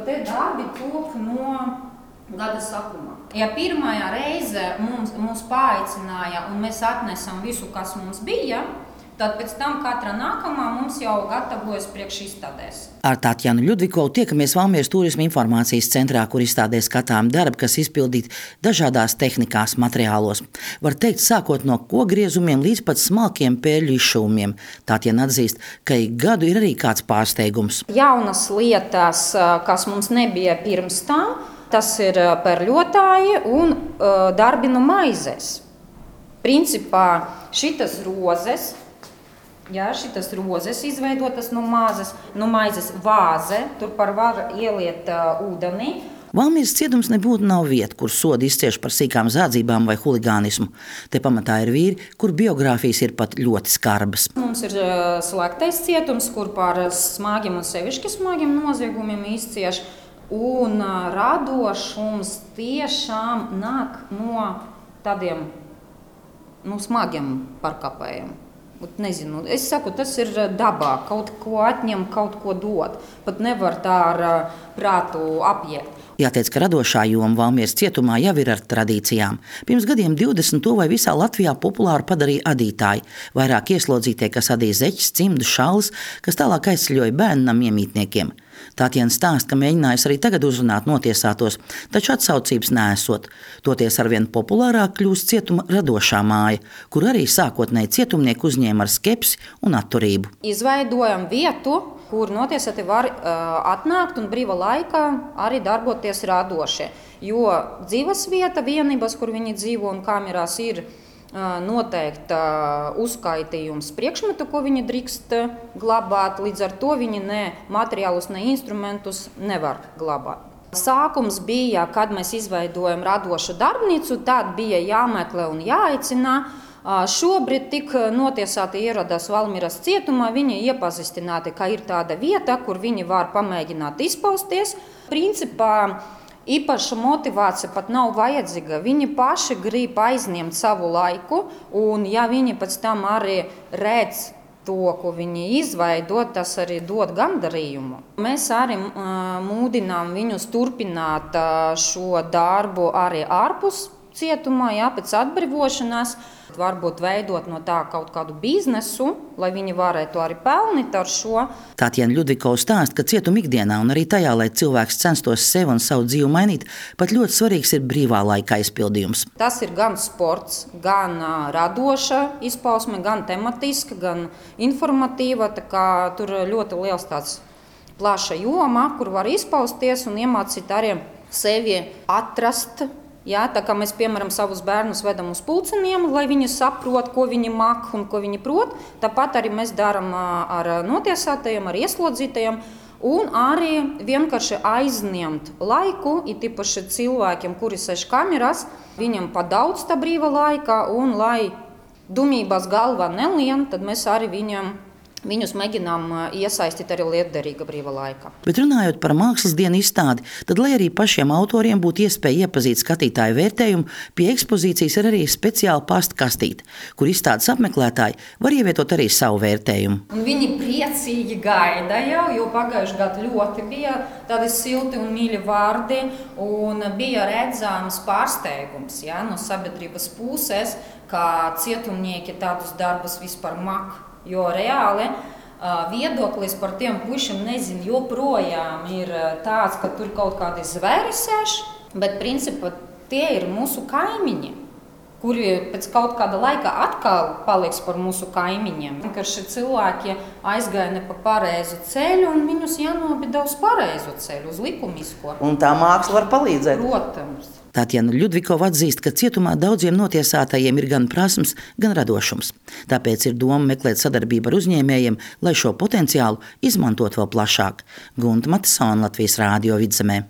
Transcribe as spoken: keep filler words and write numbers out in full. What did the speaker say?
te darbi top no gada sākumā. Ja pirmajā reize mums, mums paaicināja un mēs atnesam visu, kas mums bija, tad pēc tam katra nākamā mums jau gatavojas priekš izstādēs. Ar Tatjanu Ļudvikovu tiekamies Valmieras turisma informācijas centrā, kur izstādē skatām darbi, kas izpildīti dažādās tehnikās, materiālos. Var teikt, sākot no kokgriezumiem līdz pat smalkiem pēļu izšuvumiem. Tatjana atzīst, ka ik gadu ir arī kāds pārsteigums. Jaunas lietas, kas mums nebija pirms tam, tas ir perļotāji un uh, darbi no maizes. Principā šitas rozes, jā, šitas rozes izveidotas no mazes, no maizes vāze, tur par var ieliet uh, ūdenī. Valmieras cietums nebūtu nav vieta, kur sodi izcieš par sīkām zādzībām vai huligānismu. Te pamatā ir vīri, kur biogrāfijas ir pat ļoti skarbas. Mums ir uh, slēgtais cietums, kur par smagiem un sevišķi smagiem noziegumiem izcieš. Un uh, radošums tiešām nāk no tādiem nu, smagiem pārkāpējiem. Nezinu, es saku, tas ir dabā, kaut ko atņem, kaut ko dot. Pat nevar tā ar prātu apiet. Jāteic, ka radošā joma Valmieras cietumā jau ir ar tradīcijām. Pirms gadiem divdesmit to vai visā Latvijā populāru padarīja adītāji. Vairāk ieslodzītie, kas adīja zeķes, cimdu, šalus, kas tālāk aizceļoja bērnam iemītniekiem. Tatjana stāsta, ka mēģinājis arī tagad uzrunāt notiesātos, taču atsaucības neesot. Toties arvien populārāk kļūst cietuma radošā māja, kur arī sākotnēji cietumnieki uzņēma ar skepsi un atturību. Izveidojam vietu, kur notiesāti var uh, atnākt un brīva laikā arī darboties radošie. Jo dzīves vieta, vienības, kur viņi dzīvo un kamerās ir noteikta uzskaitījums priekšmetu, ko viņi drīkst glabāt. Līdz ar to viņi ne materiālus, ne instrumentus nevar glabāt. Sākums bija, kad mēs izveidojam radošu darbnīcu, tad bija jāmeklē un jāaicina. Šobrīd tik notiesāti ieradās Valmieras cietumā, viņi iepazīstināti, ka ir tāda vieta, kur viņi var pamēģināt izpausties. Principā īpaša motivācija pat nav vajadzīga. Viņi paši grib aizņemt savu laiku, un ja viņi pēc tam arī redz to, ko viņi izveido, tas arī dod gandarījumu. Mēs arī uh, mūdinām viņus turpināt uh, šo darbu arī ārpus cietumā, jā, pēc atbrīvošanās. Varbūt veidot no tā kaut kādu biznesu, lai viņi varētu arī pelnīt ar šo. Tatjana Ļudvikova stāsta, ka cietuma ikdienā un arī tajā, lai cilvēks censtos sevi un savu dzīvi mainīt, pat ļoti svarīgs ir brīvā laika aizpildījums. Tas ir gan sports, gan uh, radoša izpausme, gan tematiska, gan informatīva. Tā kā tur ļoti liels tāds plaša joma, kur var izpausties un iemācīt arī sevi atrast. Jā, tā kā mēs, piemēram, savus bērnus vedam uz pulceniem, lai viņi saprot, ko viņi mak un ko viņi prot. Tāpat arī mēs darām ar notiesātajiem, ar ieslodzītajiem. Un arī vienkārši aizņemt laiku, it īpaši cilvēkiem, kuri sēž kamerās, viņam pa daudz tā brīva laika, un lai dumībās galvā nelien, tad mēs arī viņam Viņus mēģinām iesaistīt arī lietderīga brīva laikā. Bet runājot par mākslas dienu izstādi, tad, lai arī pašiem autoriem būtu iespēja iepazīt skatītāju vērtējumu, pie ekspozīcijas ir arī speciāla pastkastīte, kur izstādes apmeklētāji var ievietot arī savu vērtējumu. Un viņi priecīgi gaida jau, jo pagājuši gadu ļoti bija tādi silti un mīļi vārdi, un bija redzams pārsteigums, jā, no sabiedrības puses, kā cietumnieki tādus darbus vispār mak. Jo reāli uh, viedoklis par tiem pušiem, nezinu, joprojām ir tāds, ka tur kaut kādi zvēri sēž, bet principā tie ir mūsu kaimiņi, kuri pēc kaut kāda laika atkal paliks par mūsu kaimiņiem. Vienkārši cilvēki aizgāja ne pa pareizu ceļu, un viņus jānobida uz pareizu ceļu, uz likumisko. Un tā māksla var palīdzēt? Protams. Tatjana Ļudvikova atzīst, ka cietumā daudziem notiesātajiem ir gan prasmes, gan radošums. Tāpēc ir doma meklēt sadarbību ar uzņēmējiem, lai šo potenciālu izmantot vēl plašāk. Gunta Matisone, Latvijas Rādio Vidzemē.